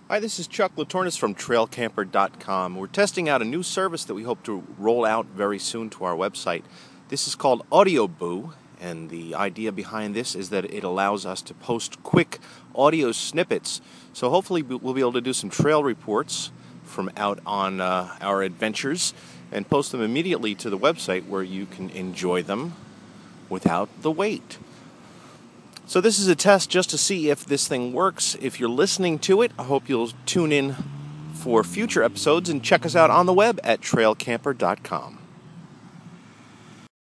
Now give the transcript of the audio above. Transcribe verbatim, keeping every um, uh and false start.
Hi, this is Chuck Latornis from trail camper dot com. We're testing out a new service that we hope to roll out very soon to our website. This is called AudioBoo, and the idea behind this is that it allows us to post quick audio snippets. So hopefully we'll be able to do some trail reports from out on uh, our adventures and post them immediately to the website where you can enjoy them without the wait. So this is a test just to see if this thing works. If you're listening to it, I hope you'll tune in for future episodes and check us out on the web at trail camper dot com.